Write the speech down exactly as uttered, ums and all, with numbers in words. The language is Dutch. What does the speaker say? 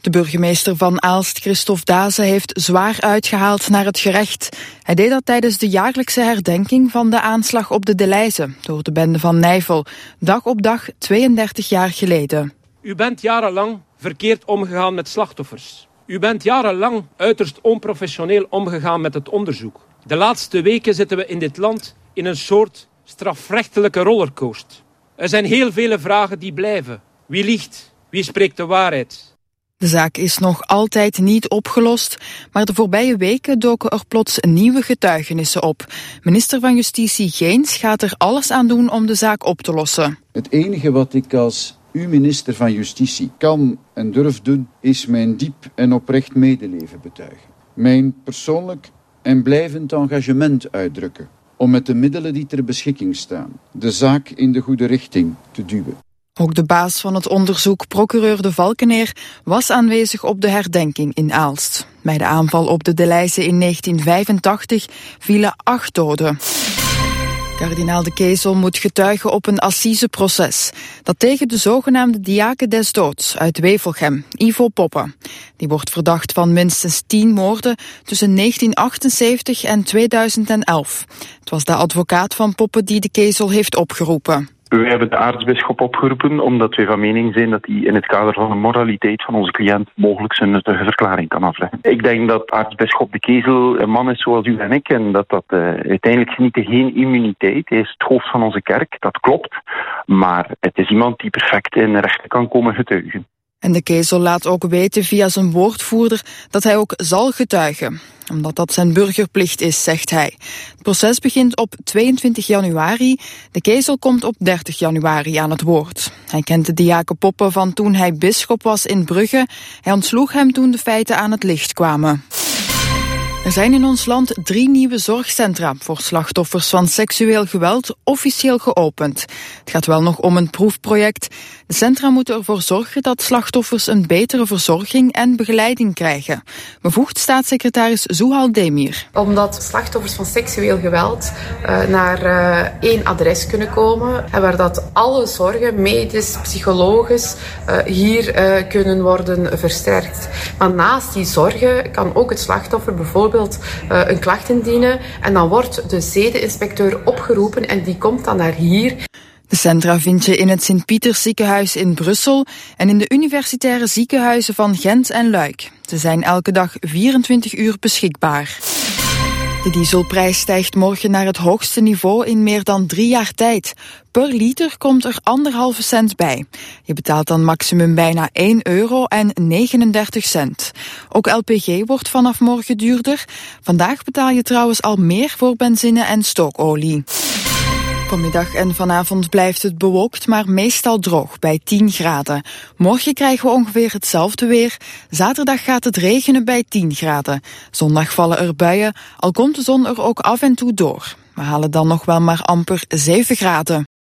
De burgemeester van Aalst, Christophe Daze, heeft zwaar uitgehaald naar het gerecht. Hij deed dat tijdens de jaarlijkse herdenking van de aanslag op de Deleize door de bende van Nijvel, dag op dag tweeëndertig jaar geleden. U bent jarenlang verkeerd omgegaan met slachtoffers. U bent jarenlang uiterst onprofessioneel omgegaan met het onderzoek. De laatste weken zitten we in dit land in een soort strafrechtelijke rollercoaster. Er zijn heel vele vragen die blijven. Wie liegt? Wie spreekt de waarheid? De zaak is nog altijd niet opgelost, maar de voorbije weken doken er plots nieuwe getuigenissen op. Minister van Justitie Geens gaat er alles aan doen om de zaak op te lossen. Het enige wat ik als uw minister van Justitie kan en durf doen, is mijn diep en oprecht medeleven betuigen. Mijn persoonlijk en blijvend engagement uitdrukken om met de middelen die ter beschikking staan de zaak in de goede richting te duwen. Ook de baas van het onderzoek, procureur De Valkeneer, was aanwezig op de herdenking in Aalst. Bij de aanval op de Deleize in negentien vijfentachtig vielen acht doden. Kardinaal De Kezel moet getuigen op een assiseproces. Dat tegen de zogenaamde diaken des doods uit Wevelgem, Ivo Poppe. Die wordt verdacht van minstens tien moorden tussen negentien achtenzeventig en tweeduizend elf. Het was de advocaat van Poppe die De Kezel heeft opgeroepen. Wij hebben de aartsbisschop opgeroepen omdat wij van mening zijn dat hij in het kader van de moraliteit van onze cliënt mogelijk zijn nuttige verklaring kan afleggen. Ik denk dat aartsbisschop De Kezel een man is zoals u en ik en dat dat uh, uiteindelijk geniet geen immuniteit. Hij is het hoofd van onze kerk, dat klopt. Maar het is iemand die perfect in rechten kan komen getuigen. En De Kezel laat ook weten via zijn woordvoerder dat hij ook zal getuigen. Omdat dat zijn burgerplicht is, zegt hij. Het proces begint op tweeëntwintig januari. De Kezel komt op dertig januari aan het woord. Hij kent de diaken Poppe van toen hij bisschop was in Brugge. Hij ontsloeg hem toen de feiten aan het licht kwamen. Er zijn in ons land drie nieuwe zorgcentra voor slachtoffers van seksueel geweld officieel geopend. Het gaat wel nog om een proefproject. De centra moeten ervoor zorgen dat slachtoffers een betere verzorging en begeleiding krijgen. Bevoegd staatssecretaris Zuhal Demir. Omdat slachtoffers van seksueel geweld uh, naar uh, één adres kunnen komen en waar dat alle zorgen, medisch, psychologisch, uh, hier uh, kunnen worden versterkt. Maar naast die zorgen kan ook het slachtoffer bijvoorbeeld Uh, een klacht indienen en dan wordt de zedeninspecteur opgeroepen en die komt dan naar hier. De centra vind je in het Sint-Pieters ziekenhuis in Brussel en in de universitaire ziekenhuizen van Gent en Luik. Ze zijn elke dag vierentwintig uur beschikbaar. De dieselprijs stijgt morgen naar het hoogste niveau in meer dan drie jaar tijd. Per liter komt er anderhalve cent bij. Je betaalt dan maximum bijna één euro en negenendertig cent. Ook L P G wordt vanaf morgen duurder. Vandaag betaal je trouwens al meer voor benzine en stookolie. Vanmiddag en vanavond blijft het bewolkt, maar meestal droog bij tien graden. Morgen krijgen we ongeveer hetzelfde weer. Zaterdag gaat het regenen bij tien graden. Zondag vallen er buien, al komt de zon er ook af en toe door. We halen dan nog wel maar amper zeven graden.